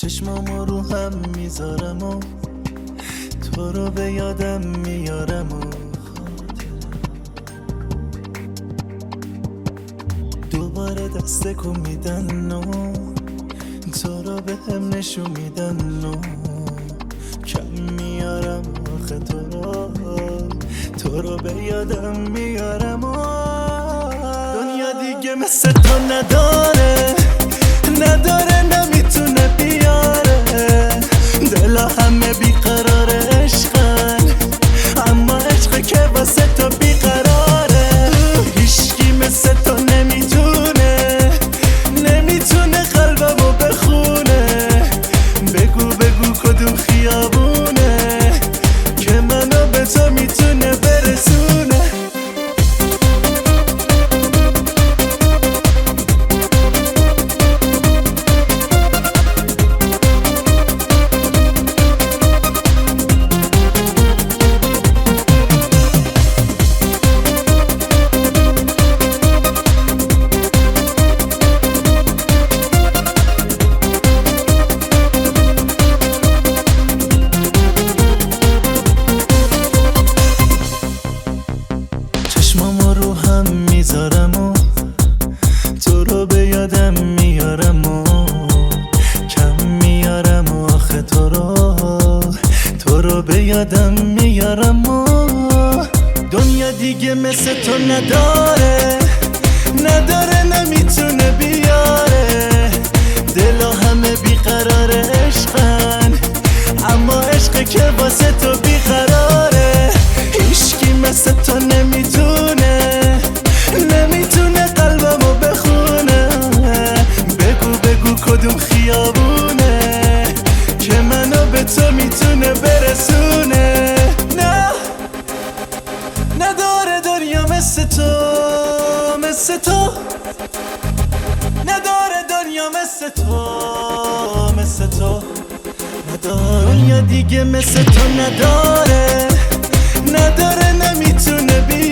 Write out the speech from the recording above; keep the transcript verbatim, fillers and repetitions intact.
چشمامو رو هم میذارم و تو رو به یادم میارم و دوباره دست کن میدن و تو رو به هم نشون میدن و کم میارم آخه تو رو تو رو به یادم میارم و دنیا دیگه مثل تو نداره نداره نمیتونه بیاره دلا همه بیقرار عشقن اما عشق که واسه تو بیقراره هیچکی مثل تو نمیتونه نمیتونه قلبمو بخونه بگو بگو کدوم خیابونه که منو به تو میتونه برسونه چشمامو رو هم میذارم و تو رو به یادم میارم و کم میارم و آخه تو رو تو رو به یادم میارم و دنیا دیگه مثل تو نداره نداره نمیتونه بیاره دلا همه بیقرار عشقن اما عشق که واسه تو بیقراره هیچکی مثل تو نمیتونه نمیتونه قلبمو بخونه بگو بگو کدوم خیابونه که منو به تو میتونه برسونه نه نداره دنیا مثل تو مثل تو نداره دنیا مثل تو مثل تو نداره دنیا دیگه مثل تو نداره نداره نمیتونه بی